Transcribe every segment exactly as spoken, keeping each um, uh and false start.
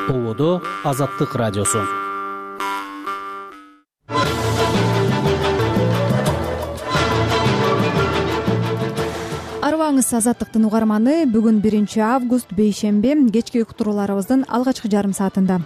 Ободо Азаттык радиосу. Арыбаңыз Азаттыктын угарманы. Бүгүн биринчи август бейшемби, кечки уктурууларыбыздын алгачкы жарым саатында.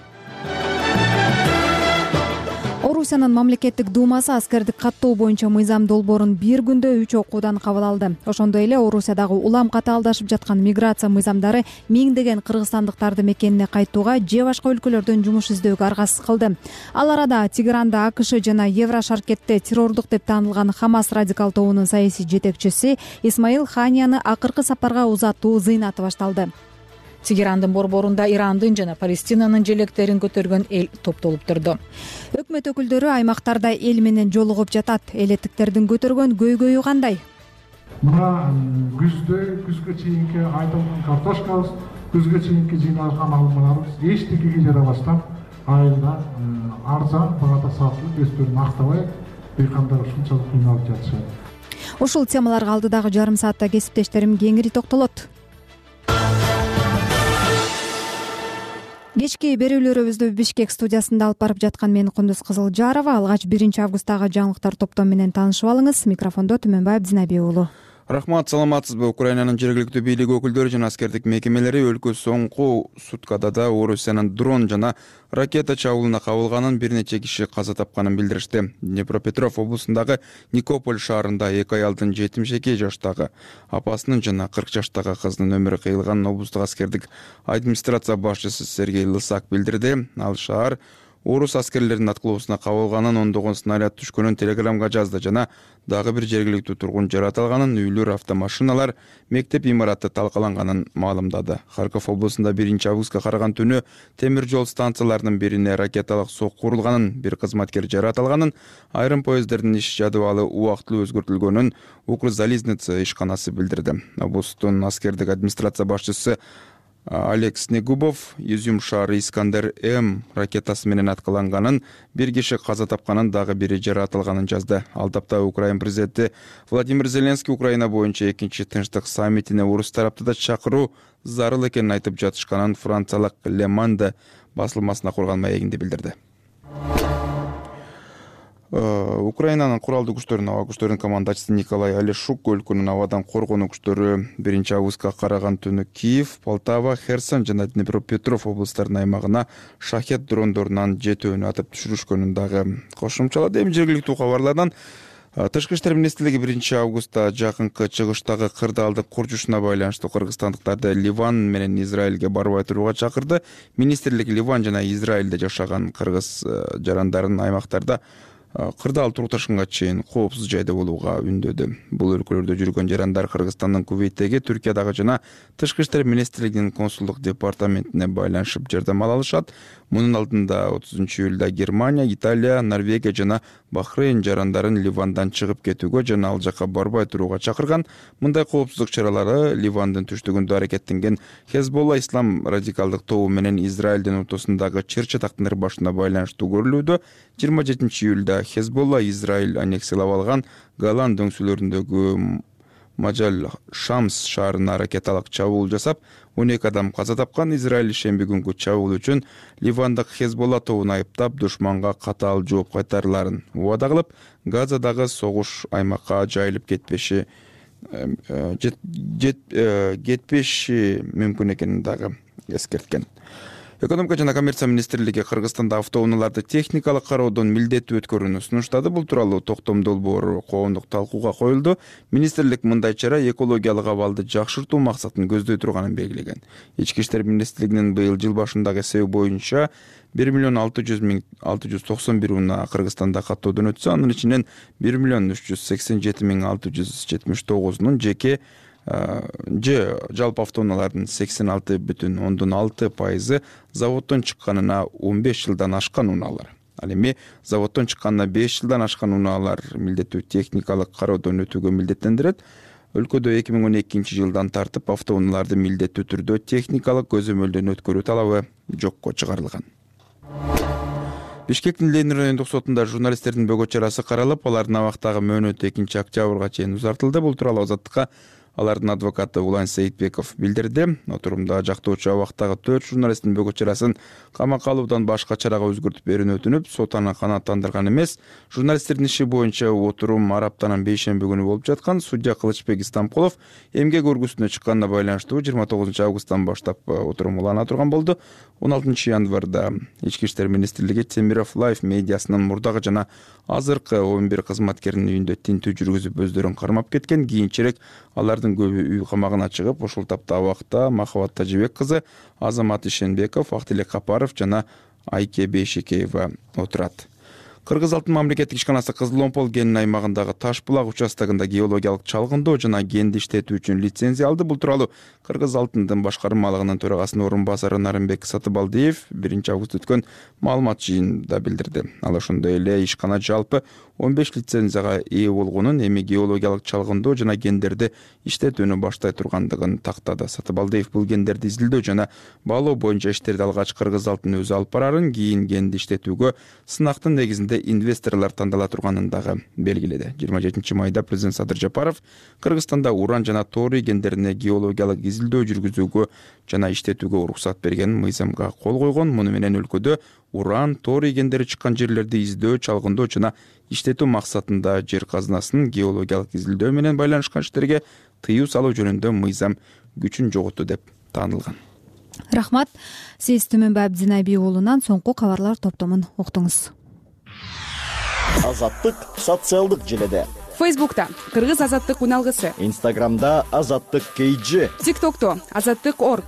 Орусиянын мамлекеттик думасы аскердик каттоо боюнча мыйзам долбоорун бир күндө үч окуудан кабыл алды. Ошондой эле Орусиядагы улам катаалдашып жаткан миграция мыйзамдары миңдеген кыргызстандыктарды мекенине кайтууга же башка өлкөлөрдөн жумуш издөөгө аргасыз кылды. Ал арада Тегеранда АКШ жана Еврошаркетте террордук деп таанылган Хамас радикал тобунун саясий жетекчиси Исмаил Ханияны акыркы сапарга узатуу зыйнаты башталды. Тегерандын борборунда Ирандын жана Палестинанын желектерин көтөргөн эл топтолуп турду. Өкмөт өкүлдөрү аймактарда эл менен жолугуп жатат. Элеттиктердин көтөргөн көйгөйү кандай? Мына күздө, күзгө чейинки айтылган картошкабыз, күзгө чейинки жыйналган алмаларыбыз эчтекеге жарабастан айылда арзан багада сатылып, өздөрүн актабай, дыйкандар ушунчалык кыйналып жатышат. Ушул темаларга алдыдагы жарым саатта кесиптештерим кеңири токтолот. Кечки берүүлөрүбүздү Бишкек студиясында алып барып жаткан мен Кундуз Кызылжарова. Алгач биринчи августтагы жаңылыктар топтому менен таанышып алыңыз. Микрофондо Түмөнбаев Динабек уулу. Рахмат, саламатсызбы? Украинанын жергиликтүү бийлик өкүлдөрү жана аскердик мекемелери өлкө соңку суткада да Орусиянын дрон жана ракета чабуулуна кабылганын, бир нече киши каза тапканын билдиришти. Днепропетров облусундагы Никополь шаарында эки аялдын жетимиш эки жаштагы апасынын жана кырк жаштагы кызынын өмүрү кыйылганын облустук аскердик администрация башчысы Сергей Лысак билдирди. Ал шаар орус аскерлеринин аткылоосуна кабылганын, ондогон снаряд түшкөнүн телеграмга жазды жана дагы бир жергиликтүү тургун жаратылганын, үйлөр, автомашиналар, мектеп имараты талкаланганын маалымдады. Харьков облусунда биринчи августка караган түнү темир жол станцияларынын бирине ракеталык сокку урулганын, бир кызматкер жаратылганын, айрым поезддердин иш жадыбалы убактылуу өзгөртүлгөнүн Укрзализница ишканасы билдирди. Облустун аскердик администрация башчысы Олег Снегубов Изюм шаары Искандер М ракетасы менен аткыланганын, бир киши каза тапканын, дагы бири жаратылганын жазды. Ал тапта Украина президенти Владимир Зеленский Украина боюнча экинчи тынчтык саммитине орус тарапты да чакыруу зарыл экенин айтып жатышканын франциялык Le Monde басылмасына курган маегинде билдирди. Украинанын куралдуу күчтөрүнүн аба күчтөрүнүн командачысы Николай Алешук өлкөнүн абадан коргонуу күчтөрү биринчи августка караган түнү Киев, Полтава, Херсон жана Днепропетров облустарынын аймагына шахет дрондорунан жетөөнү атып түшүрүшкөнүн дагы кошумчалады. Эми жергиликтүү кабарлардан Тышкы иштер министрлиги биринчи августта жакынкы чыгыштагы кырдаалдык курчушуна байланыштуу кыргызстандыктарды Ливан менен Израилге барбай турууга чакырды. Министрлик Ливан жана Израилде жашаган кыргыз жарандарын аймактарда кырдаал турукташканга чейин коопсуз жайда болууга үндөдү. Бул өлкөлөрдө жүргөн жарандар Кыргызстандын Кувейттеги, Түркиядагы жана Тышкы иштер министрлигинин консулдук департаментине байланышып жардам ала алышат. Мунун алдында отузунчу июлда Германия, Италия, Норвегия жана Бахрейн жарандарын Ливандан чыгып кетүүгө жана ал жакка барбай турууга чакырган. Мындай коопсуздук чаралары Ливандын түштүгүндө аракеттенген Хезболла ислам радикалдык тобу менен Израилдин ортосундагы чыр-чатактын ырбашына байланыштуу көрүлүүдө. жыйырма жетинчи июлда Хезболла Израиль аннексиялап алган Голланд дөңсөлөрүндөгү Мажал Шамс шаарына ракеталык чабуул жасап, он эки адам каза тапкан. Израиль шемби күнгү чабуул үчүн Ливандык Хезболла тобун айыптап, душманга катаал жооп кайтарыларын убада кылып, Газадагы согуш аймакка жайылып кетпеши кетпеши мүмкүн экенин дагы эскерткен. Экономика жана коммерция министрлиги Кыргызстанда автоунааларды техникалык кароодон милдеттүү өткөрүүнү сунуштады. Бул тууралуу токтом долбоору коомдук талкууга коюлду. Министрлик мындай чара экологиялык абалды жакшыртуу максатын көздөй турганын белгилеген. Ички иштер министрлигинин быйыл жыл башындагы эсеби боюнча бир миллион алты жүз миң алты жүз токсон бир унаа Кыргызстанда каттоодон өтсө, анын ичинен бир миллион үч жүз сексен жети миң алты жүз жетимиш тогузунун жеке же жалпы автоунаалардын сексен алты бүтүн ондон алты пайызы заводдон чыкканына он беш жылдан ашкан унаалар. Ал эми заводдон чыкканына беш жылдан ашкан унаалар милдеттүү техникалык кароодон өтүүгө милдеттендирет. Өлкөдө эки миң он экинчи жылдан тартып автоунааларды милдеттүү түрдө техникалык көзөмөлдөн өткөрүү талабы жокко чыгарылган. Бишкектин Ленин райондук сотунда журналисттердин бөгөт чарасы каралып, алардын абактагы мөөнөтү экинчи октябрга чейин узартылды. Бул тууралуу Азаттыкка Алардын адвокаты Улан Сейитбеков билдирди. Отурумда жактоочу абактагы төрт журналисттин бөгөт чарасын камакка алуудан башка чарага өзгөртүп берүүнү өтүнүп, сот аны канааттандырган эмес. Журналисттердин иши боюнча отурум араптанан бейшемби күнү болуп жаткан. Судья Кылычбек Истамкулов эмгек өргүсүнө чыкканына байланыштуу жыйырма тогузунчу августтан баштап отурум улана турган болду. он алтынчы январда Ички иштер министрлиги Темиров Лайф медиасынын мурдагы жана азыркы он бир кызматкеринин үйүндө тинтүү жүргүзүп өздөрүн кармап кеткен. Кийинчерээк алардын көбү үй камагына чыгып, ошол тапта абакта Махабат Тажибек кызы, Азамат Ишенбеков, Актилек Капаров жана Айке Бейшекеева отурат. Кыргыз алтын мамлекеттик ишканасы Кызыл Омпол кенин аймагындагы Таш булак участогунда геологиялык чалгындоо жана кенди иштетүү үчүн лицензия алды. Бул тууралуу Кыргыз алтындын башкармалыгынын төрагасынын орун басары Нарымбек Сатыбалдиев биринчи август өткөн маалымат жыйынында билдирди. Ал ошондой эле ишкана жалпы он беш лицензияга ээ болгонун, эми геологиялык чалгындоо жана кендерди иштетүүнү баштай тургандыгын тактады. Сатыбалдиев бул кендерди изилдөө жана баалоо боюнча иштерди алгач Кыргыз алтын өзү алып барарын, кийин кенди иштетүүгө сынактын негизинде инвесторлор тандала турганын дагы белгиледи. жыйырма жетинчи майда президент Садыр Жапаров Кыргызстанда уран жана торий кендерине геологиялык изилдөө жүргүзүүгө жана иштетүүгө уруксат берген мыйзамга кол койгон. Муну менен өлкөдө уран, торий кендери чыккан жерлерди издөө, чалгындоо жана иштетүү максатында жер казынасынын геологиялык изилдөө менен байланышкан иштерге тыюу салуу жөнүндө мыйзам күчүн жоготту деп таанылган. Рахмат. Сиз Түмөнбай Абдинайби уулунан соңку кабарлар топтомун уктуңуз. Азаттык социалдык желеде. Фейсбукта Кыргыз азаттык уналгысы. Инстаграмда Азаттык кейджи. ТикТокто Азаттык орг.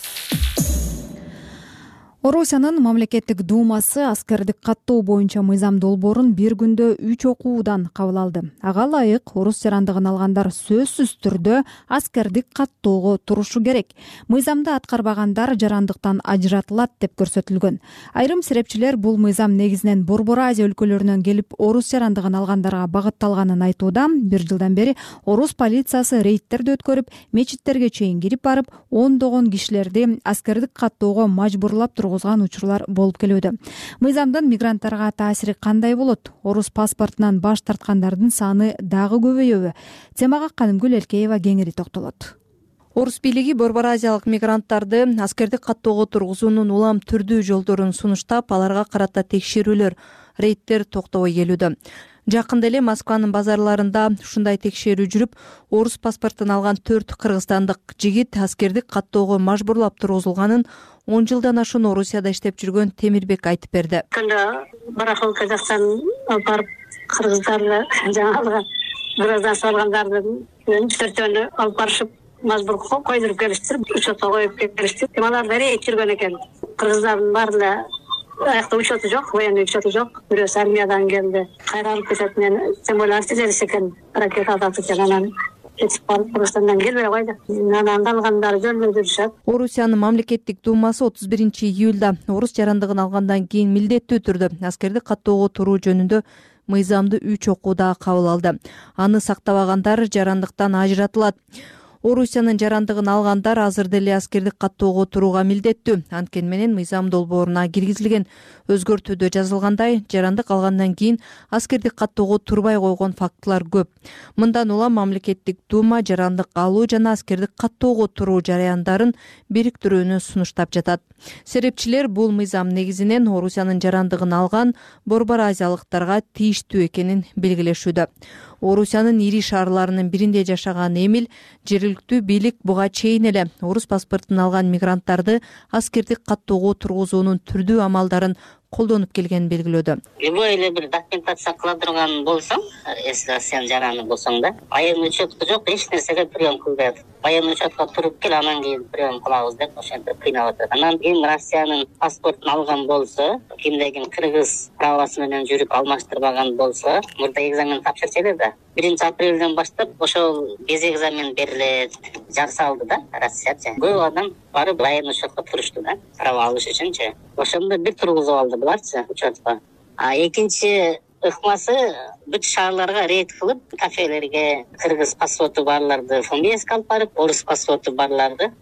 Орусиянын мамлекеттик думасы аскердик каттоо боюнча мыйзам долбоорун бир күндө үч окуудан кабыл алды. Ага ылайык орус жарандыгын алгандар сөзсүз түрдө аскердик каттоого турушу керек. Мыйзамды аткарбагандар жарандыктан ажыратылат деп көрсөтүлгөн. Айрым серепчилер бул мыйзам негизинен Борбор Азия өлкөлөрүнөн келип орус жарандыгын алгандарга багытталганын айтууда. Бир жылдан бери орус полициясы рейдтерди өткөрүп, мечиттерге чейин кирип барып, ондогон кишилерди аскердик каттоого мажбурлап турган учурлар болуп келүүдө. Мыйзамдын мигранттарга таасири кандай болот? Орус паспортунан баш тарткандардын саны дагы көбөйөбү? Темага Канымгүл Элкеева кеңири токтолот. Орус бийлиги Борбор Азиялык мигранттарды аскердик каттоого тургузуунун улам түрдүү жолдорун сунуштап, аларга карата текшерүүлөр, рейдтер токтобой келүүдө. Жакында эле Москванын базарларында ушундай текшерүү жүрүп, орус паспортун алган төрт кыргызстандык жигит аскердик каттоого мажбурлап тургузулганын он жылдан ашуун Орусияда иштеп жүргөн Темирбек айтып берди. Барахолка жактан барып кыргыздарды жаңалыгы гражданство салгандардын төртөөнү алып барышып мажбур койдуруп келиштир, учетко коюп келиштир. Алар да рейд жүргөн экен. Кыргыздардын баарында аякта учету жок, военный учету жок. Бирөөсү армиядан келди. Кайра алып кетет мен, тем более артиллерист экен. Ракета атып анан кетип барып Кыргызстандан келбей койду. Анан калгандары жөндөй жүрүшөт. Орусиянын мамлекеттик думасы отуз биринчи июлда орус жарандыгын алгандан кийин милдеттүү түрдө аскердик каттоого туруу жөнүндө мыйзамды үч окууда кабыл алды. Аны сактабагандар жарандыктан ажыратылат. Орусиянын жарандыгын алгандар азыр деле аскердик каттоого турууга милдеттүү. Анткени менен мыйзам долбооруна киргизилген өзгөртүүдө жазылгандай, жарандык алгандан кийин аскердик каттоого турбай койгон фактылар көп. Мындан улам мамлекеттик дума жарандык алуу жана аскердик каттоого туруу жараяндарын бириктирүүнү сунуштап жатат. Серепчилер бул мыйзам негизинен Орусиянын жарандыгын алган Борбор Азиялыктарга тийиштүү экенин белгилешүүдө. Орусиянын ири шаарларынын биринде жашаган Эмил жергиликтүү бийлик буга чейин эле орус паспортун алган мигранттарды аскердик каттоого тургузуунун түрдүү амалдарын колдонуп келгенин белгилөөдө. Любой эле бир документация кыла турган болсоң, если сен жараны болсоң да, военный учету жок, эч нерсеге прием кылбайт. Военный учетко туруп кел, анан кийин прием кылабыз деп ошентип кыйнап атат. Анан кийин Россиянын паспортун алган болсо, кимде ким кыргыз правасы менен жүрүп алмаштырбаган болсо, мурда экзамен тапшырчу эле да. биринчи апрелден баштап ошол кезек экзамен берилет, жар салды да Россиячы. Көп адам барып военный учетко турушту да, права алыш үчүнчү. Ошондо бир тургузуп алды буларчы учетко. А экинчи ыкмасы бүт шаарларга рейд кылып, кафелерге кыргыз паспорту барларды фамилиясына алып барып, орус паспорту барларды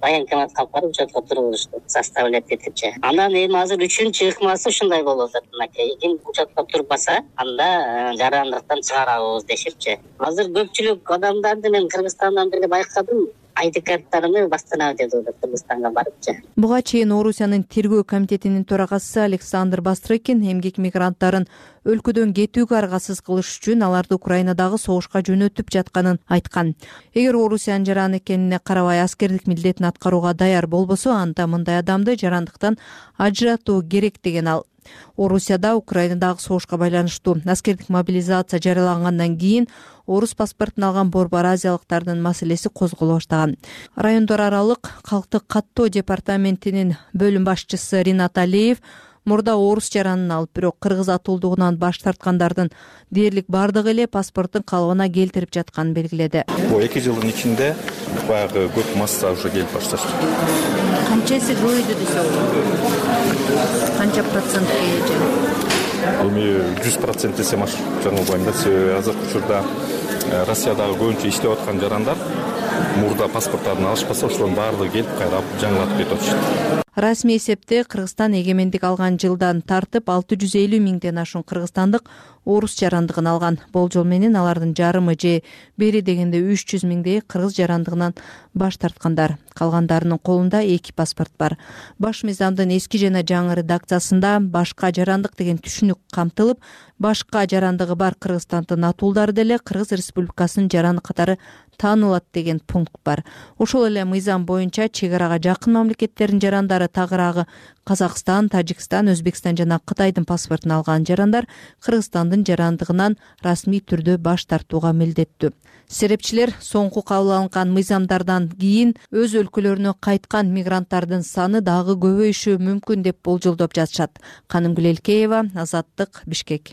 военкоматка алып барып учетко тургузушту, составлять этипчи. Андан эми азыр үчүнчү ыкмасы ушундай болуп атат. Мынакей ким учетко турбаса, анда жарандыктан чыгарабыз дешипчи. Азыр көпчүлүк адамдарды мен Кыргызстандан бери байкадым. Айди карттарымды баштанабы деп атат Кыргызстанга барыпчы. Буга чейин Орусиянын тергөө комитетинин төрагасы Александр Бастрыкин эмгек мигранттарын өлкөдөн кетүүгө аргасыз кылыш үчүн аларды Украинадагы согушка жөнөтүп жатканын айткан. Эгер Орусиянын жаран экенине карабай аскердик милдетин аткарууга даяр болбосо, анда мындай адамды жарандыктан ажыратуу керек деген ал. Орусияда Украинадагы согушка байланыштуу аскердик мобилизация жарыялангандан кийин орус паспортун алган борбор азиялыктардын маселеси козголо баштаган. Райондор аралык калктык каттоо департаментинин бөлүм башчысы Ринат Алиев мурда орус жаранын алып, бирок кыргыз атуулдугунан баш тарткандардын дээрлик бардыгы эле паспорттун калыбына келтирип жатканын белгиледи. Бул эки жылдын ичинде баягы көп масса уже келип башташты. Канчасы көбөйдү десек? Канча процент кележи? Эми жүз процент десем ашыгым да. Себеби азыркы учурда Россиядагы көбүнчө иштеп аткан жарандар мурда паспорттарын алышпаса, ошолордун баардыгы келип кайра жаңылатып кетип атышат. Расмий эсепте Кыргызстан эгемендик алган жылдан тартып алты жүз элүү миңден ашуун кыргызстандык орус жарандыгын алган. Болжол менен алардын жарымы же бери дегенде үч жүз миңдей кыргыз жарандыгынан баш тарткандар. Калгандарынын колунда эки паспорт бар. Баш мыйзамдын эски жана жаңы редакциясында башка жарандык деген түшүнүк камтылып, башка жарандыгы бар Кыргызстандын атуулдары деле Кыргыз Республикасынын жараны катары таанылат деген пункт бар. Ошол эле мыйзам боюнча чек арага жакын мамлекеттердин жарандары тагыраагы Казакстан, Тажикстан, Өзбекстан жана Кытайдын паспортун алган жарандар Кыргызстандын жарандыгынан расмий түрдө баш тартууга милдеттүү. Серепчилер соңку кабыл алынган мыйзамдардан кийин өз өлкөлөрүнө кайткан мигранттардын саны дагы көбөйүшү мүмкүн деп болжолдоп жатышат. Канымгүл Элкеева, Азаттык, Бишкек.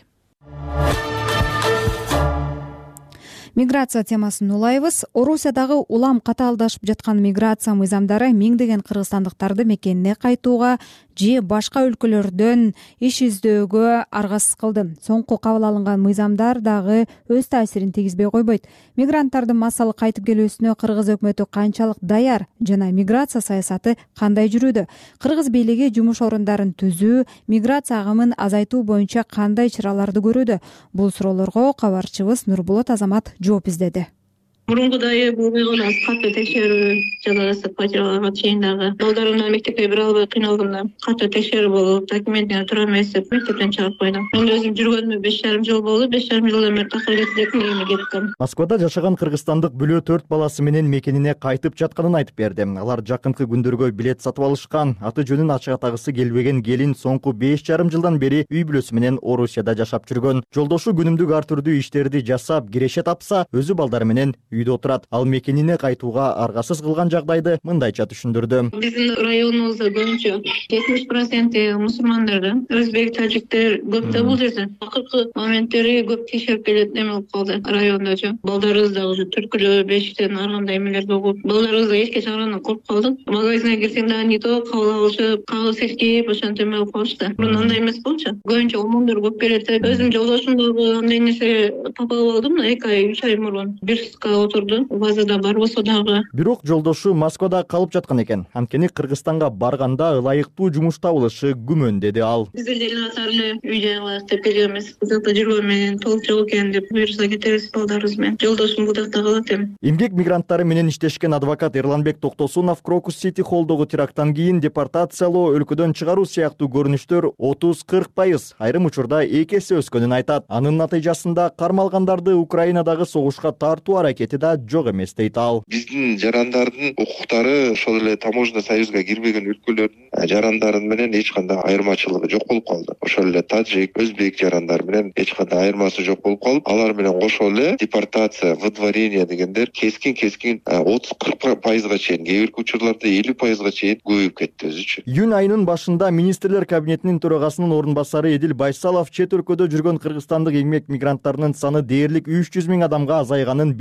Миграция темасын улайбыз. Орусиядагы улам катаалдашып жаткан миграция мыйзамдары миңдеген кыргызстандыктарды мекенине кайтууга же башка өлкөлөрдөн иш издөөгө аргасыз кылды. Соңку кабыл алынган мыйзамдар дагы өз таасирин тийгизбей койбойт. Мигранттардын массалык кайтып келүүсүнө кыргыз өкмөтү канчалык даяр жана миграция саясаты кандай жүрүүдө? Кыргыз бийлиги жумуш орундарын түзүү, миграция агымын азайтуу боюнча кандай чараларды көрүүдө? Бул суроолорго кабарчыбыз Нурбулат Азамат жооп издеди. Мурункудай болбойгон аз катуу текшерүү жалгасы фатираларга чейин дагы балдарымды мектепке бере албай кыйналганда катуу текшерүү болуп, документине туура эмес деп мектептен чыгарып койду. Мен өзүм жүргөнүмө беш жарым жыл болду. беш жарым жылдан бери такыр кетип мекенине кеттим. Москвада жашаган кыргызстандык бүлө төрт баласы менен мекенине кайтып жатканын айтып берди. Алар жакынкы күндөргө билет сатып алышкан. Аты жөнүн ачыктагысы келбеген келин соңку беш жарым жылдан бери үй бүлөсү менен Орусияда жашап жүргөн. Жолдошу күнүмдүк ар түрдүү иштерди жасап, киреше тапса, өзү балдары менен үйдө отурат. Ал мекенине кайтууга аргасыз кылган жагдайды мындайча түшүндүрдү. Биздин районубузда көбүнчө жетимиш процент мусулмандар, өзбек, тажиктер көп да бул жерде. Акыркы моменттери көп текшерип келет эме болуп калды райондочу. Балдарыбыз да уже түркүлөө, бешиктен ар кандай эмелерди угуп, балдарыбыз да эчке чыгаргандан коркуп калдык. Магазинге кирсең дагы не то кабыл алышып, кагыс эскип, ошентип эме болуп калышты. Мурун андай эмес болчу. Көбүнчө омондор көп келет. Өзүм жолдошум дагы андай нерсеге тап алып алдым да, эки ай, үч ай мурун бир суткага отурду. Базада бар болсо дагы. Бирок жолдошу Москвада калып жаткан экен. Анткени Кыргызстанга барганда ылайыктуу жумуш табылышы күмөн, деди ал. Биздер деле атар эле үй жай кылайык деп келгенбиз. Бузакта жүргөн менен толук жок экен деп буюрса кетебиз балдарыбыз менен. Жолдошум бузакта калат эми. Эмгек мигранттары менен иштешкен адвокат Эрланбек Токтосунов Крокус Сити холлдогу теракттан кийин депортациялоо, өлкөдөн чыгаруу сыяктуу көрүнүштөр отуз кырк пайыз, айрым учурда эки эсе өскөнүн айтат. Анын натыйжасында кармалгандарды Украинадагы согушка тартуу аракети да жок эмес дейт ал. Биздин жарандардын укуктары ошол эле таможня союзга кирбеген өлкөлөрдүн жарандары менен эч кандай айырмачылыгы жок болуп калды. Ошол эле тажик, өзбек жарандары менен эч кандай айырмасы жок болуп калып, алар менен кошо эле депортация, выдворение дегендер кескин-кескин отуз кырк пайызга чейин, кээ бир учурларда элүү пайызга чейин көбөйүп кетти өзүчө. Июнь айынын башында министрлер кабинетинин төрагасынын орун басары Эдил Байсалов чет өлкөдө жүргөн кыргызстандык эмгек мигранттарынын саны дээрлик үч жүз миң адамга азайганын билдирип,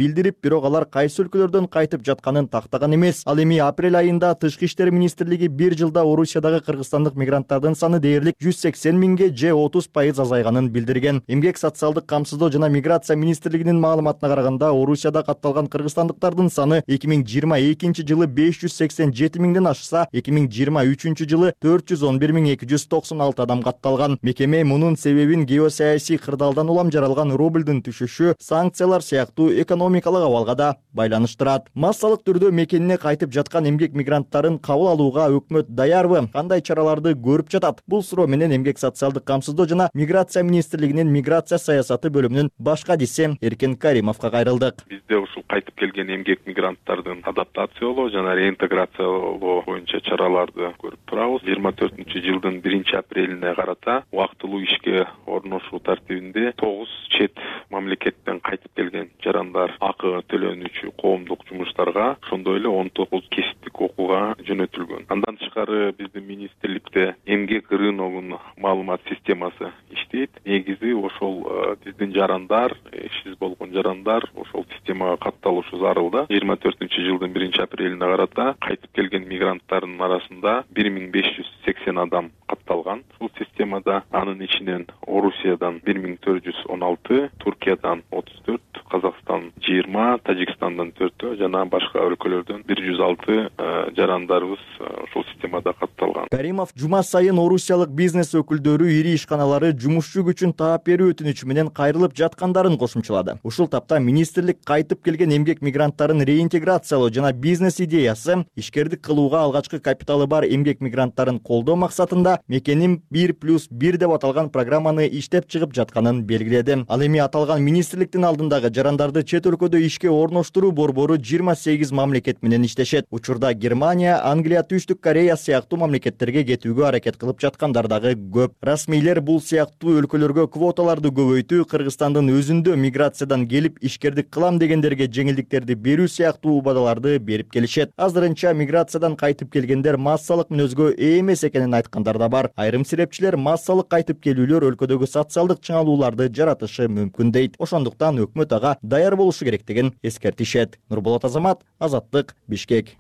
бирок алар кайсы өлкөлөрдөн кайтып жатканын тактаган эмес. Ал эми апрель айында Тышкы иштер министрлиги бир жылда Орусиядагы кыргызстандык мигранттардын саны дээрлик жүз сексен миңге же отуз пайыз азайганын билдирген. Эмгек социалдык камсыздоо жана миграция министрлигинин маалыматына караганда Орусияда катталган кыргызстандыктардын саны эки миң жыйырма экинчи жылы беш жүз сексен жети миңден ашса, эки миң жыйырма үчүнчү жылы төрт жүз он бир миң эки жүз токсон алты адам катталган. Мекеме мунун себебин геосаясий кырдаалдан улам жаралган рубльдун түшүшү, санкциялар сыяктуу экономикалык абалга да байланыштырат. Массалык түрдө мекенине кайтып жаткан эмгек мигранттарын кабыл алууга өкмөт даярбы? Кандай чараларды көрүп жатат? Бул суроо менен Эмгек социалдык камсыздоо жана миграция министрлигинин миграция саясаты бөлүмүнүн баш кадиси Эркен Каримовго кайрылдык. Бизде ушул кайтып келген эмгек мигранттардын адаптациялоо жана реинтеграциялоо боюнча чараларды көрүп турабыз. жыйырма төртүнчү жылдын биринчи апрелине карата убактылуу ишке орношуу тартибинде тогуз чет мамлекеттен кайтып келген жарандар акы төлөнүүчү коомдук жумуштарга, ошондой эле он тогуз кесиптик окууга жөнөтүлгөн. Андан тышкары биздин министрликте эмгек рыногунун маалымат системасы иштейт. Негизи ошол биздин жарандар, ишсиз болгон жарандар ошол системага катталышы зарылда. жыйырма төртүнчү жылдын биринчи апрелине карата кайтып келген мигранттардын арасында бир миң беш жүз сексен адам катталган. Бул системада анын ичинен Орусиядан бир миң төрт жүз он алты, Туркиядан отуз төрт, Казакстан жыйырма, Тажикстандан төртөө жана башка өлкөлөрдөн бир жүз алты жарандарыбыз ушул системада катталган. Каримов жума сайын орусиялык бизнес өкүлдөрү ири ишканалары жумушчу күчүн таап берүү өтүнүчү менен кайрылып жаткандарын кошумчалады. Ушул тапта министрлик кайтып келген эмгек мигранттарын реинтеграциялоо жана бизнес идеясы ишкердик кылууга алгачкы капиталы бар эмгек мигранттарын колдоо максатында мекеним бир плюс бир деп аталган программаны иштеп чыгып жатканын белгиледи. Ал эми аталган министрликтин алдындагы жарандарды чет өлкөдө ишке орноштуруу борбору жыйырма сегиз мамлекет менен иштешет. Учурда Германия, Англия, Түштүк Корея сыяктуу мамлекеттерге кетүүгө аракет кылып жаткандар дагы көп. Расмийлер бул сыяктуу өлкөлөргө квоталарды көбөйтүү, Кыргызстандын өзүндө миграциядан келип ишкердик кылам дегендерге жеңилдиктерди берүү сыяктуу убадаларды берип келишет. Азырынча миграциядан кайтып келгендер массалык мүнөзгө ээ эмес экенин айткандар да бар. Айрым серепчилер массалык кайтып келүүлөр өлкөдөгү социалдык чыңалууларды жаратышы мүмкүн дейт. Ошондуктан өкмөт ага даяр болушу керектигин эскертишет. Нурболот Азамат, Азаттык, Бишкек.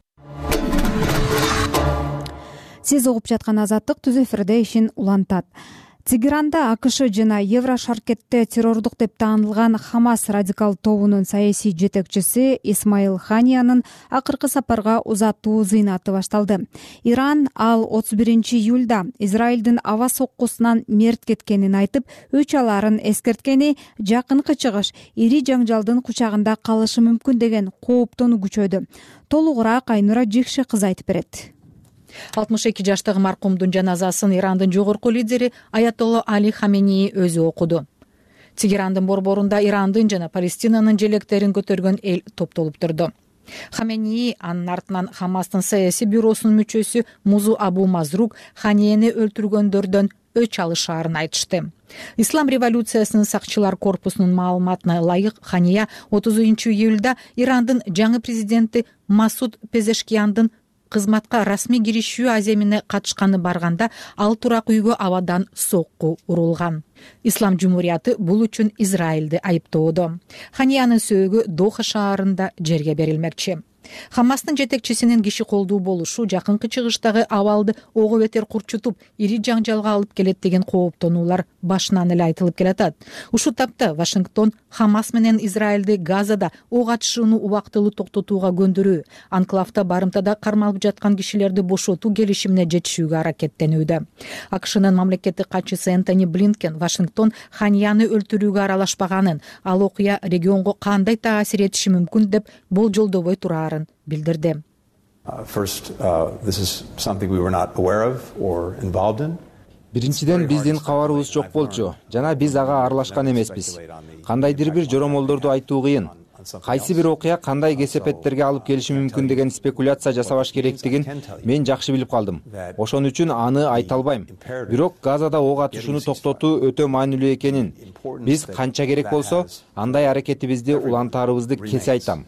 Сиз угуп жаткан Азаттык түз эфирде ишин улантат. Тегеранда АКШ жана Еврошаркетте террордук деп таанылган Хамас радикал тобунун саясий жетекчиси Исмаил Ханиянын акыркы сапарга узатуу зыйнаты башталды. Иран ал отуз биринчи июлда Израилдин аба соккусунан мерт кеткенин айтып, өч аларын эскерткени жакынкы чыгыш ири жаңжалдын кучагында калышы мүмкүн деген кооптону күчөдү. Толугураак Айнура Жикши кызы айтып берет. алтымыш эки жаштагы маркумдун жаназасын Ирандын жогорку лидери Аятолла Али Хаменеи өзү окуду. Тегерандын борборунда Ирандын жана Палестинанын желектерин көтөргөн эл топтолуп турду. Хаменеи анын артынан Хамастын саясий бюросунун мүчөсү Музу Абу Мазрук Ханияны өлтүргөндөрдөн өч алышаарын айтышты. Ислам революциясынын сакчылар корпусунун маалыматына ылайык, Хания отузунчу июлда Ирандын жаңы президенти Масуд Пезешкияндын кызматка расмий киришүү аземине катышканы барганда ал турак үйгө абадан сокку урулган. Ислам жумурияты бул үчүн Израилди айыптоодо. Ханиянын сөөгү Доха шаарында жерге берилмекчи. Хамастын жетекчисинин киши колдуу болушу жакынкы чыгыштагы абалды ого бетер курчутуп, ири жаңжалга алып келет деген кооптонуулар башынан эле айтылып келатат. Ушул тапта Вашингтон Хамас менен Израилди Газада ок атышууну убактылуу токтотууга көндүрүү, анклавда барымтада кармалып жаткан кишилерди бошотуу келишимине жетишүүгө аракеттенүүдө. АКШнын мамлекеттик катчысы Энтони Блинкен Вашингтон Ханияны өлтүрүүгө аралашпаганын, ал окуя регионго кандай таасир этиши мүмкүн деп болжолдобой турарын билдирди. Биринчиден биздин кабарыбыз жок болчу жана биз ага аралашкан эмеспиз. Кандайдыр бир жоромолдорду айтуу кыйын. Кайсы бир окуя кандай кесепеттерге алып келиши мүмкүн деген спекуляция жасабаш керектигин мен жакшы билип калдым. Ошон үчүн аны айта албайм. Бирок Газада ок атышууну токтотуу өтө маанилүү экенин, биз канча керек болсо андай аракетибизди улантаарыбызды кесе айтам.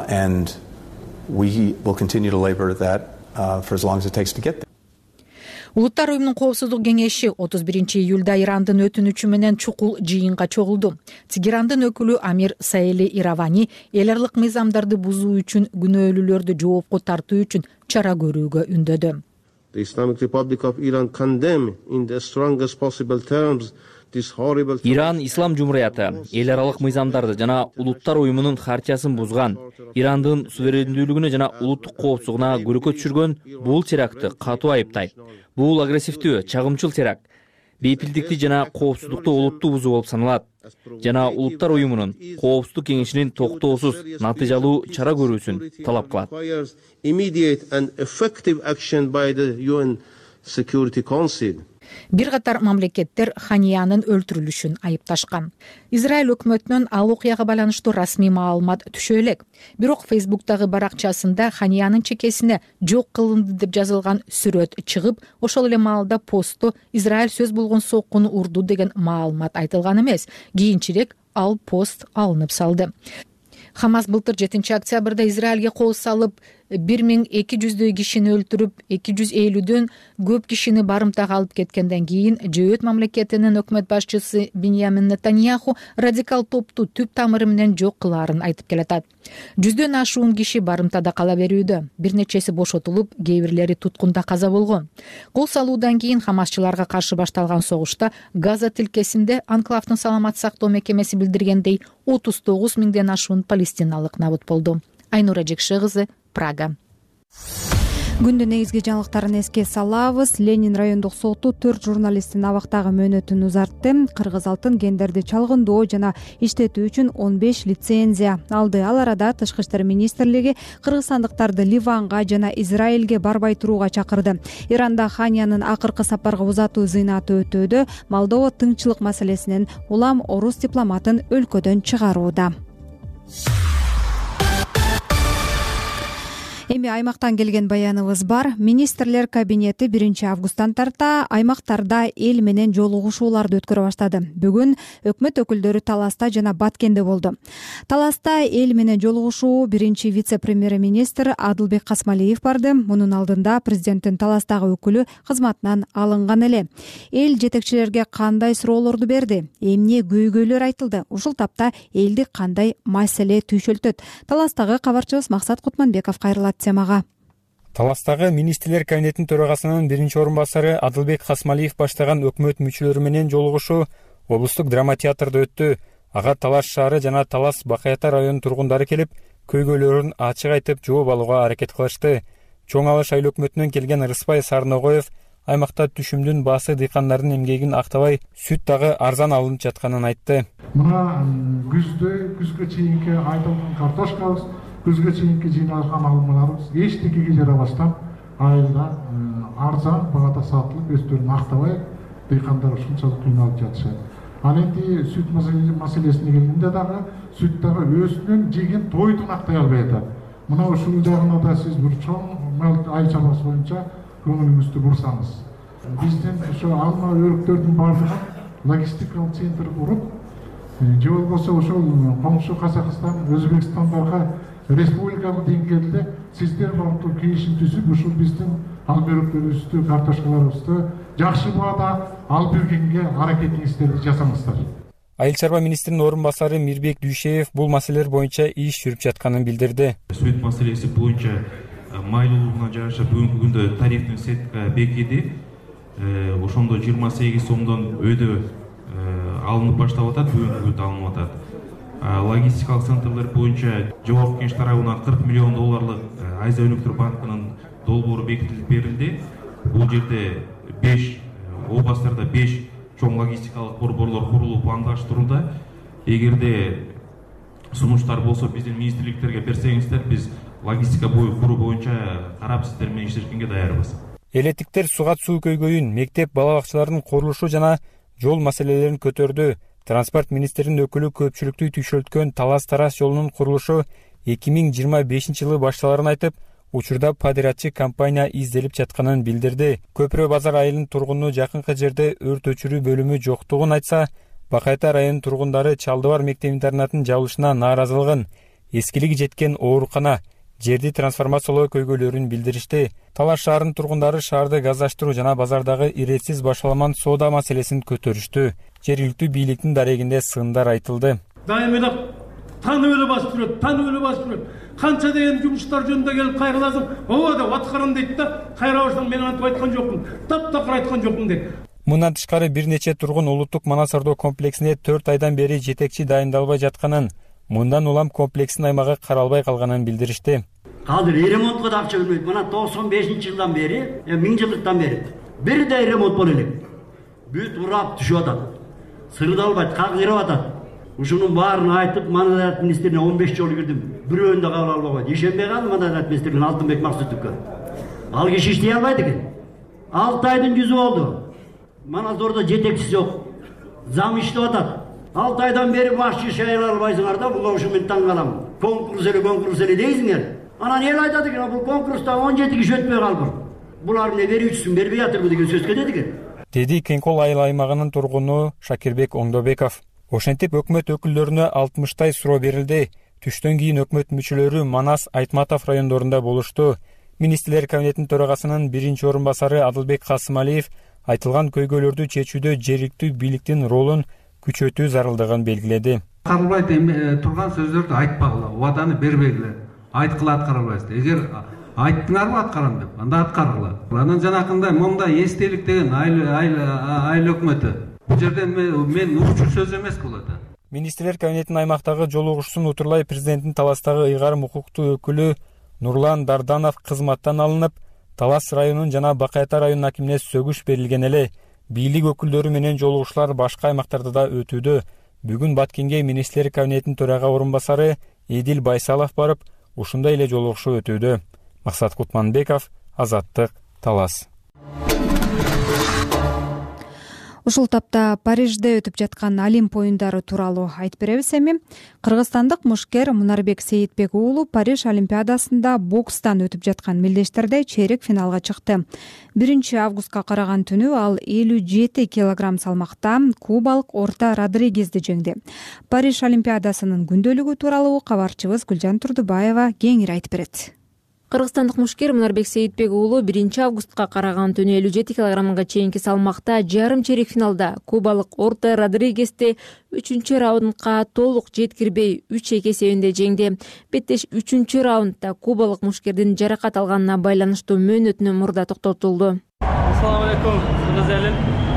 We will continue to labor that uh, for as long as it takes to get there. Улуттар уюмунун коопсуздук кеңеши отуз биринчи июлда Ирандын өтүнүчү менен чукул жыйынга чогулду. Тегерандын өкүлү Амир Саели Иравани эл аралык мыйзамдарды бузуу үчүн күнөөлүүлөрдү жоопко тартуу үчүн чара көрүүгө үндөдү. The Islamic Republic of Iran condemn in the strongest possible terms this horrible. Иран ислам жумурияты эл аралык мыйзамдарды жана улуттар уюмунун хартиясын бузган, Ирандын суверендүүлүгүнө жана улуттук коопсуздугуна көрөкө түшүргөн бул терактты катуу айыптайт. Бул агрессивдүү, чагымчыл теракт, бейпилдикти жана коопсуздукту олуттуу бузуу болуп саналат. Жана улуттар уюмунун коопсуздук кеңешинин токтоосуз, натыйжалуу чара көрүүсүн талап кылат. Immediate and effective action by the U N Security Council. Бир катар мамлекеттер Ханиянын өлтүрүлүшүн айыпташкан. Израиль өкмөтүнөн ал окуяга байланыштуу расмий маалымат түшө элек. Бирок Фейсбуктагы баракчасында Ханиянын чекесине жок кылынды деп жазылган сүрөт чыгып, ошол эле маалда постто Израиль сөз болгон соккуну урду деген маалымат айтылган эмес. Кийинчерээк ал пост алынып салды. Хамас былтыр жетинчи октябрда Израилге кол салып, бир миң эки жүздөй кишини өлтүрүп, эки жүз элүүдөн көп кишини барымтага алып кеткенден кийин Жөөт мамлекетинин өкмөт башчысы Биньямин Нетаньяху радикал топту түп тамыры менен жок кылаарын айтып келатат. Жүздөн ашуун киши барымтада кала берүүдө, бир нечеси бошотулуп, кээ бирлери туткунда каза болгон. Кол салуудан кийин хамасчыларга каршы башталган согушта Газа тилкесинде Анклавдын саламат сактоо мекемеси билдиргендей отуз тогуз миңден ашуун палестиналык набыт болду. Айнура Жекше кызы, Прага. Күндүн негизги жаңылыктарын эске салабыз. Ленин райондук соту төрт журналисттин абактагы мөөнөтүн узартты. Кыргыз алтын гендерди чалгындоо жана иштетүү үчүн он беш лицензия алды. Ал арада Тышкы иштер министрлиги кыргызстандыктарды Ливанга жана Израилге барбай турууга чакырды. Иранда Ханиянын акыркы сапарга узатуу зыйнаты өтүүдө. Молдова тынччылык маселесинен улам орус дипломатын өлкөдөн чыгарууда. Эми аймактан келген баяныбыз бар. Министрлер кабинети биринчи августтан тарта аймактарда эл менен жолугушууларды өткөрө баштады. Бүгүн өкмөт өкүлдөрү Таласта жана Баткенде болду. Таласта эл менен жолугушуу биринчи вице-премьер-министр Адылбек Касмалиев барды. Мунун алдында президенттин Таластагы өкүлү кызматынан алынган эле. Эл жетекчилерге кандай суроолорду берди? Эмне көйгөйлөр айтылды? Ушул тапта элди кандай маселе түйшөлтөт? Таластагы кабарчыбыз Максат Кутманбеков кайрылат темага. Таластагы министрлер кабинетинин төрагасынын биринчи орун басары Адылбек Касмалиев баштаган өкмөт мүчөлөрү менен жолугушуу облустук драма театрда өттү. Ага Талас шаары жана Талас Бакаята районунун тургундары келип, көйгөйлөрүн ачык айтып жооп алууга аракет кылышты. Чоң Алыш айыл өкмөтүнөн келген Рыспай Сарногоев аймакта түшүмдүн баасы дыйкандардын эмгегин актабай, сүт дагы арзан алынып жатканын айтты. Мына күздө, күзгө чейинки айтылган картошкабыз, күзгө чейинки жыйналган алмаларыбыз эчтекеге жарабастан айылда арзан багада сатылып, өздөрүн актабай, дыйкандар ушунчалык кыйналып жатышат. Ал энди сүт маселесине келгенде дагы сүт дагы өзүнүн жеген тойдун актай албай атат. Мына ушул жагына да сиз бир чоң айыл чарбасы боюнча көңүлүңүздү бурсаңыз. Биздин ошо алма өрүктөрдүн баардыгын логистикалык центр куруп, же болбосо ошол коңшу Казакстан, Өзбекстандарга республикалык деңгээлде сиздер баардык келишим түзүп, ушул биздин алма өрүктөрүбүздү, картошкаларыбызды жакшы баада алып бергенге аракетиңиздерди жасаңыздар. Айыл чарба министринин орун басары Мирбек Дүйшеев бул маселелер боюнча иш жүрүп жатканын билдирди. Сүт маселеси боюнча майлуулугуна жараша бүгүнкү күндө тарифтик сетка бекиди. Ошондо жыйырма сегиз сомдон өйдө алынып баштап атат, бүгүнкү күндө алынып атат. Логистикалык центрлер боюнча Жогорку Кеңеш тарабынан кырк миллион долларлык Азия өнүктүрүү банкынын долбоору бекитилип берилди. Бул жерде беш областтарда беш чоң логистикалык борборлор курулуп пландаштырууда. Эгерде сунуштар болсо биздин министрликтерге берсеңиздер, биз логистика бою куруу боюнча карап сиздер менен иштешкенге даярбыз. Электиктер сугат суу көйгөйүн, мектеп бала бакчаларынын курулушу жана жол маселелерин көтөрдү. Транспорт министринин өкүлү көпчүлүктү түйшөлткөн Талас-Тарас жолунун курулушу эки миң жыйырма бешинчи жылы башталарын айтып, учурда подрядчы компания изделип жатканын билдирди. Көпүрө базар айылынын тургуну жакынкы жерде өрт өчүрүү бөлүмү жоктугун айтса, Бакайта районунун тургундары Чалдыбар мектеп интернатынын жабылышына нааразылыгын, эскилиги жеткен оорукана, жерди трансформациялоо көйгөйлөрүн билдиришти. Талаш шаарынын тургундары шаарды газдаштыруу жана базардагы иретсиз башаламан соода маселесин көтөрүштү. Жергиликтүү бийликтин дарегинде сындар айтылды. Дайым эле танып эле басып жүрөт, танып эле басып жүрөт. Канча деген жумуштар жөнүндө келип кайрыласың, ооба деп аткарам дейт да, кайрабастан мен антип айткан жокмун, таптакыр айткан жокмун дейт. Мындан тышкары бир нече тургун улуттук манас ордо комплексине төрт айдан бери жетекчи дайындалбай жатканын, мындан улам комплекстин аймагы каралбай калганын билдиришти. Азыр ремонтко да акча бербейт. Мына токсон бешинчи жылдан бери, миң жылдыктан бери бирдей ремонт боло элек. Бүт урап түшүп атат. Сырдалбайт, кагырып атат. Ушунун баарын айтып, маданият министрине он беш жолу кирдим. Бирөөнү да кабыл албай койду. Ишенбей калдым маданият министринин Алтынбек Максутовго. Ал киши иштей албайт экен. алты айдын жүзү болду. Манас ордо жетекчиси жок. Зам иштеп атат. алты айдан бери башчы шайлай албайсыңар да, бул ушу мен таң калам. Конкурс эле, конкурс эле дейсиңер. Анан эл айтат экен, бул конкурста он жети киши өтпөй калды. Булар эмне берүүчүсүн бербей атырбы деген сөз кетет экен. Деди Кеңкол айыл аймагынын тургуну Шакирбек Оңдобеков. Ошентип өкмөт өкүлдөрүнө алтымыштай суроо берилди. Түштөн кийин өкмөт мүчөлөрү Манас, Айтматов райондорунда болушту. Министрлер кабинетинин төрагасынын биринчи орун басары Адылбек Касымалиев айтылган көйгөйлөрдү чечүүдө жергиликтүү бийликтин ролун күчөтүү зарылдыгын белгиледи. Каралбайт турган сөздөрдү айтпагыла, убаданы бербегиле. Айткыла аткарылбайсыздар. Эгер айттыңарбы аткарам деп, анда аткаргыла. Анан жанакындай момда эстелик деген айыл өкмөтү. Бул жерден мен угуучу сөз эмес бул эте. Министрлер кабинетинин аймактагы жолугушуусун утурлай президенттин Таластагы ыйгарым укуктуу өкүлү Нурлан Дарданов кызматтан алынып, Талас районунун жана Бакайата районунун акимине сөгүш берилген эле. Бийлик өкүлдөрү менен жолугушуулар башка аймактарда да өтүүдө. Бүгүн Баткенге министрлер кабинетинин төрага орун басары Эдил Байсалов барып, ушундай эле жолугушуу өтүүдө. Максат Кутманбеков, Азаттык, Талас. Ушул тапта Парижде өтүп жаткан Олимп оюндары тууралуу айтып беребиз эми. Кыргызстандык мушкер Мунарбек Сейитбек уулу Париж олимпиадасында бокстан өтүп жаткан мелдештерде чейрек финалга чыкты. биринчи августка караган түнү ал элүү жети килограмм салмакта кубалык Орта Родригезди жеңди. Париж олимпиадасынын күндөлүгү тууралуу кабарчыбыз Гүлжан Турдубаева кеңири айтып берет. Кыргызстандык мушкер Мунарбек Сейитбек уулу биринчи августка караган түнү элүү жети килограммга чейинки салмакта жарым чейрек финалда кубалык Орта Родригезди үчүнчү раундка толук жеткирбей үч эки эсебинде жеңди. Беттеш үчүнчү раундда кубалык мушкердин жаракат алганына байланыштуу мөөнөтүнө мурда токтотулду. Ассаламу алейкум, кыргыз элин.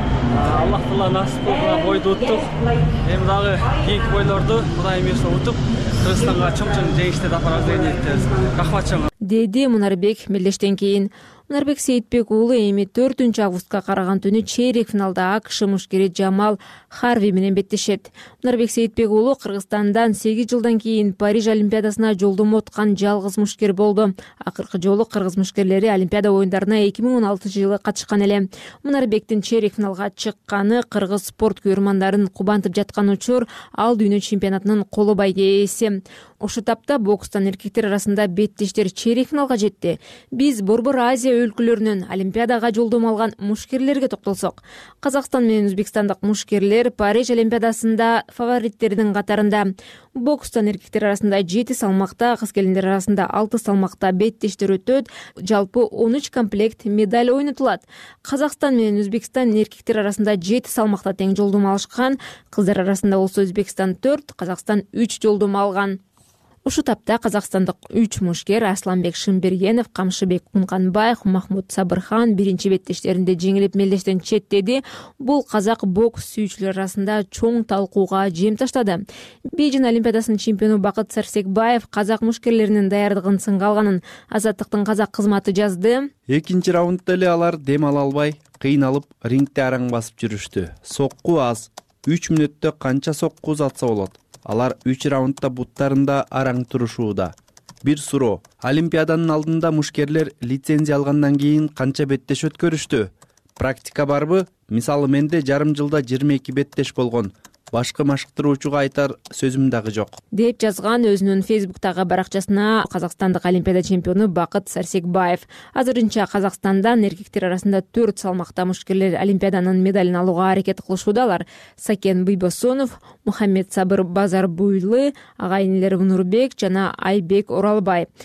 Аллах таала насип кылган бойду уттук. Эми дагы кийинки бойлорду Кудай мирсе утуп, Кыргызстанга чоң-чоң жеңиштерди апарабыз деген ниеттебиз. Рахмат. Деди Мунарбек мелдештен кийин. Мунарбек Сейитбек уулу эми төртүнчү августка караган түнү чейрек финалда АКШ мушкери Жамал Харви менен беттешет. Мунарбек Сейитбек уулу Кыргызстандан сегиз жылдан кийин Париж олимпиадасына жолдомо уткан жалгыз мушкер болду. Акыркы жолу кыргыз мушкерлери олимпиада оюндарына эки миң он алтынчы жылы катышкан эле. Мунарбектин чейрек финалга чыкканы кыргыз спорт көрөрмандарын кубантып жаткан учур ал дүйнө чемпионатынын коло байге ээси. Ошол тапта бокстан эркектер арасында беттештер чейрек финалга жетти. Биз Борбор Азия өлкөлөрүнөн олимпиадага жолдомо алган мушкерлерге токтолсок, Казакстан менен Өзбекстандык мушкерлер Париж олимпиадасында фавориттердин катарында. Бокстан эркектер арасында жети салмакта, кыз келиндер арасында алты салмакта беттештер өтөт. Жалпы он үч комплект медаль ойнотулат. Казакстан менен Өзбекстан эркектер арасында жети салмакта тең жолдомо алышкан. Кыздар арасында болсо Өзбекстан төрт, Казакстан үч жолдомо алган. Ушу тапта казакстандык үч мушкер Арсланбек Шымбергенов, Камшыбек Кунканбаев, Махмуд Сабырхан биринчи беттештеринде жеңилип мелдештен четтеди. Бул казак бокс сүйүүчүлөр арасында чоң талкууга жем таштады. Бейжин олимпиадасынын чемпиону Бакыт Сарсекбаев казак мушкерлеринин даярдыгын сынга алганын Азаттыктын казак кызматы жазды. Экинчи раундда эле алар дем ала албай, кыйналып, рингде араң басып жүрүштү. Сокку аз. үч мүнөттө канча сокку узатса болот? Алар үч раундда буттарында араң турушууда. Бир суроо. Олимпиаданын алдында мушкерлер лицензия алгандан кийин канча беттеш өткөрүштү? Практика барбы? Мисалы менде жарым жылда жыйырма эки беттеш болгон. Башкы машыктыруучуга айтар сөзүм дагы жок. Деп жазган өзүнүн Фейсбуктагы баракчасына казакстандык олимпиада чемпиону Бакыт Сарсекбаев. Азырынча Казакстандан эркектер арасында төрт салмакта мушкерлер олимпиаданын медалин алууга аракет кылышуудалар. Сакен Бийбосонов, Мухаммед Сабыр Базарбуйлы, ага инелер Нурбек жана Айбек Оралбай.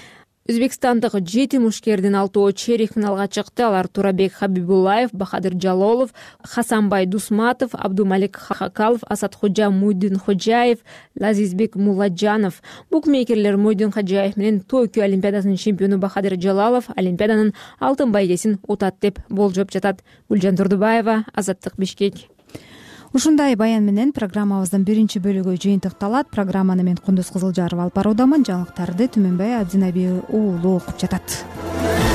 Өзбекстандык жети мушкердин алтоо чейрек финалга чыкты. Алар Турабек Хабибуллаев, Бахадыр Жалолов, Хасанбай Дусматов, Абдумалик Хакалов, Асадхожа Муйдин Ходжаев, Лазизбек Мулладжанов. Букмекерлер Муйдин Ходжаев менен Токио Олимпиадасынын чемпиону Бахадыр Жалалов Олимпиаданын алтын байгесин утат деп болжоп жатат. Гүлжан Турдубаева, Азаттык, Бишкек. Ушундай баян менен программабыздын биринчи бөлүгү жыйынтыкталат. Программаны мен Кундуз Кызылжарова алып баруудамын. Жаңылыктарды Түмөнбай Абдинаби уулу окуп жатат.